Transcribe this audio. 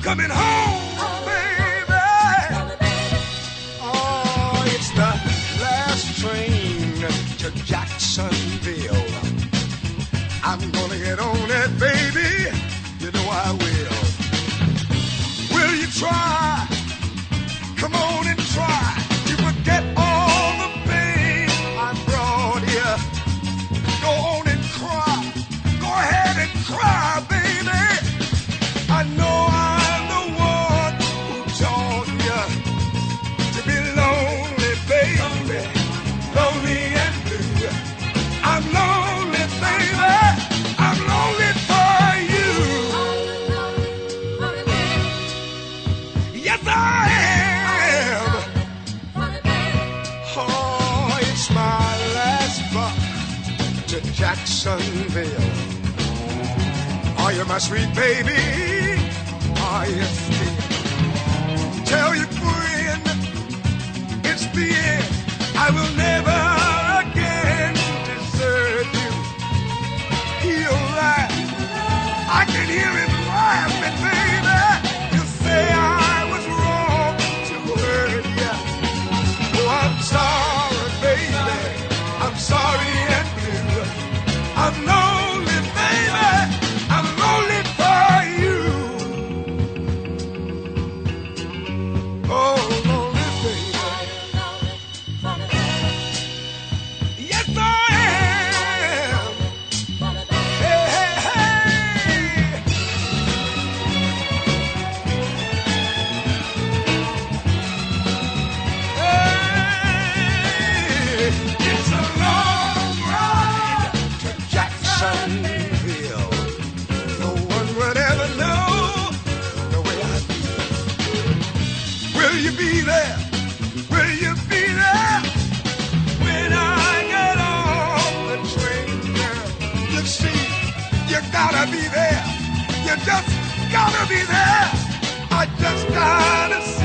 coming home, baby. Oh, it's the last train to Jacksonville. I'm gonna get on it, baby. You know I will. Will you try? Come on and try to forget all the pain I brought here. Go on and cry. Go ahead and cry, baby. I know I'm the one who taught you to be lonely, baby. Lonely and blue. I'm lonely, baby. I'm lonely for you. Yes, I am. Oh, it's my last buck to Jacksonville. Are you my sweet baby? Are you still? Tell your friend it's the end. I will never again desert you. He'll laugh. I can hear him laughing, baby. You say I was wrong to hurt you. Oh, I'm sorry, baby. I'm sorry and blue. I'm lonely, baby. I'm lonely for you. Oh, lonely, baby. Yes, I am. Hey, hey, hey. Hey, it's a long ride to Jacksonville. No one would ever know the way I feel. Will you be there? Will you be there when I get off the train, girl? You see, you gotta be there. You just gotta be there. I just gotta see.